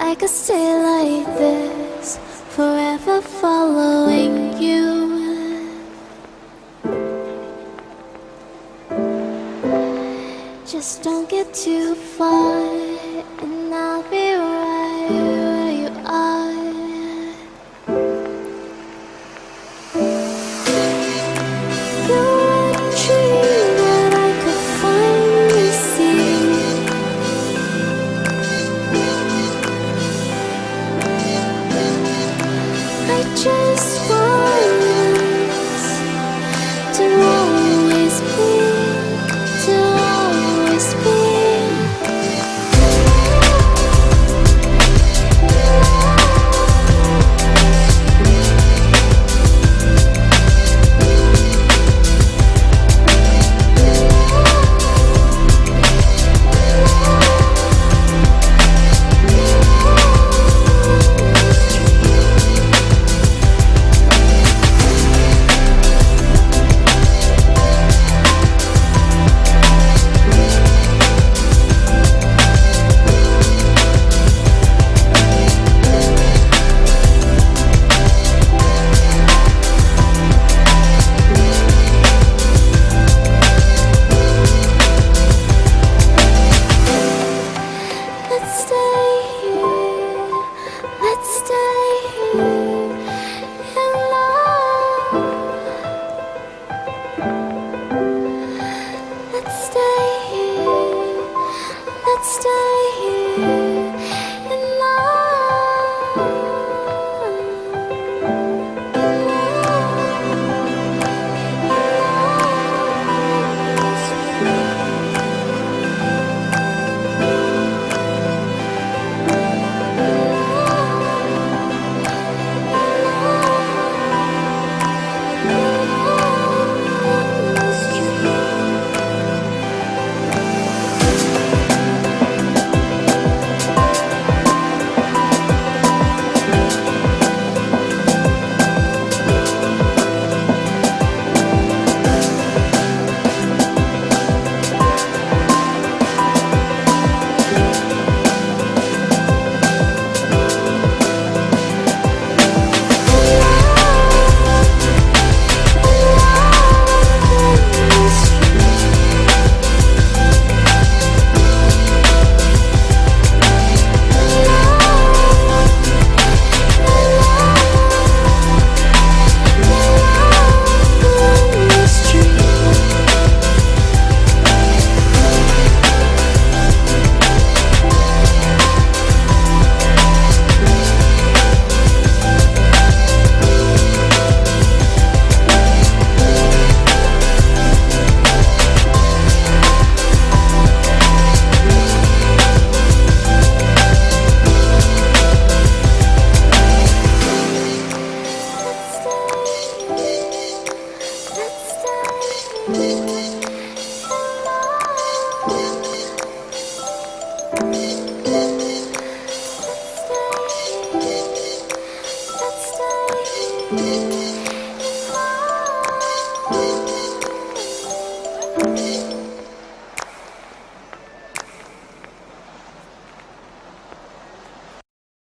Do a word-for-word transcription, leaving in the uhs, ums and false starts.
I could stay like this, forever following you. Just don't get too far, and I'll be right where you are. You're a dream that I could finally see. I just want us to always be, to always be. Let's stay here.